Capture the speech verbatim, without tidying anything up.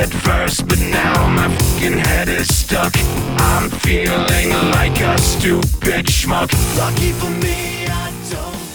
at first, but now my fucking head is stuck. I'm feeling like a stupid schmuck. Lucky for me, I don't